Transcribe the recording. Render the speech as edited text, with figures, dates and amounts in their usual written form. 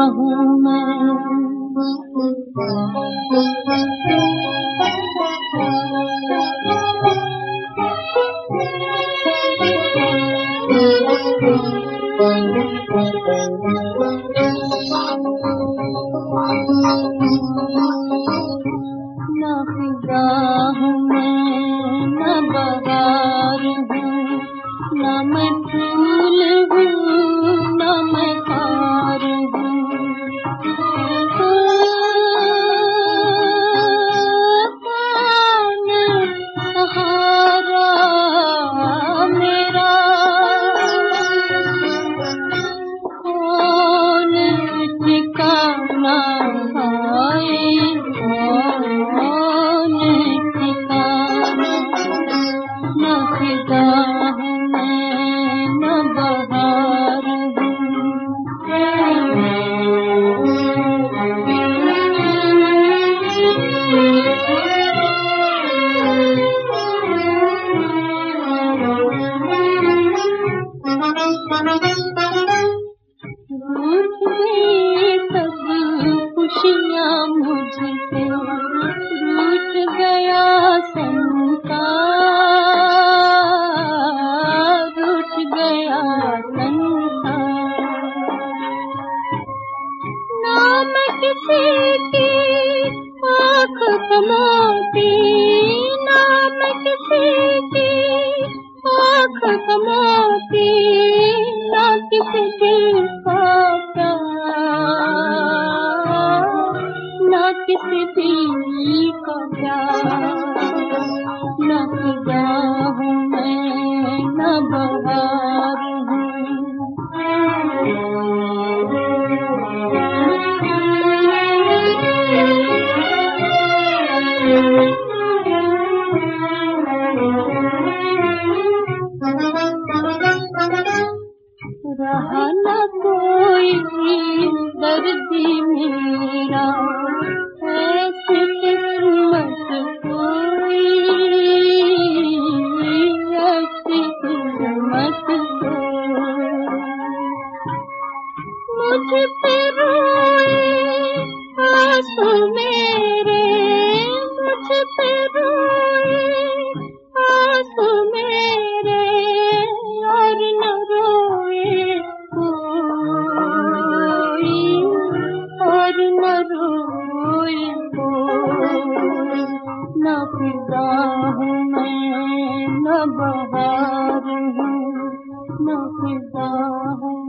हूँ मैं। न फिजा हूँ मैं, न बहार हूँ, न मैं फूल हूँ, न मैं हार हूँ। कौन सहारा मेरा, कौन ठिकाना है, कौन ठिकाना। न फिजा हूँ मैं, न बहार रूठ गई सब खुशियाँ मुझसे, रूठ गया संसार, रूठ गया संसार। नाम किसी की आँख कमाती, नाम किसी की आँख कमाती, ना किसी दिल का प्यार, ना किसी दिल का प्यार। न फिजा हूँ मैं, न बहार रहा न कोई दर्दी मेरा, ऐसी किस्मत कोई, ऐसी किस्मत कोई। मुझ पे रोए आंसू मेरे, मुझ पे रोए आंसू मेरे, और न रोए कोई, और न रोए कोई। न फिजा हूँ मैं, न बहार हूँ, न फिजा हूँ।